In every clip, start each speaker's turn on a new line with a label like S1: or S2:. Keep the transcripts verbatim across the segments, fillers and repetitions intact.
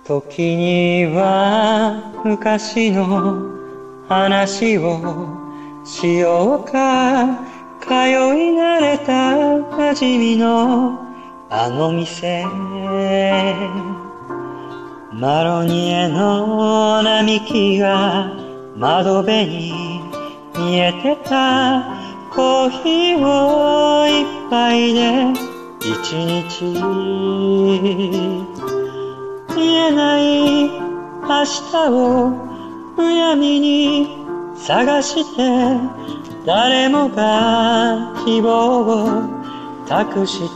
S1: 時には昔の話をしようか。通い慣れた馴染みのあの店、マロニエの並木が窓辺に見えてた。コーヒーを一杯で一日、見えない明日をむやみに探して、誰もが希望を託した。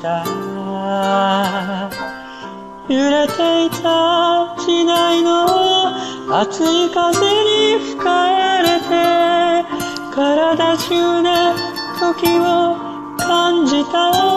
S1: 揺れていた時代の熱い風に吹かれて、体中で時を感じた。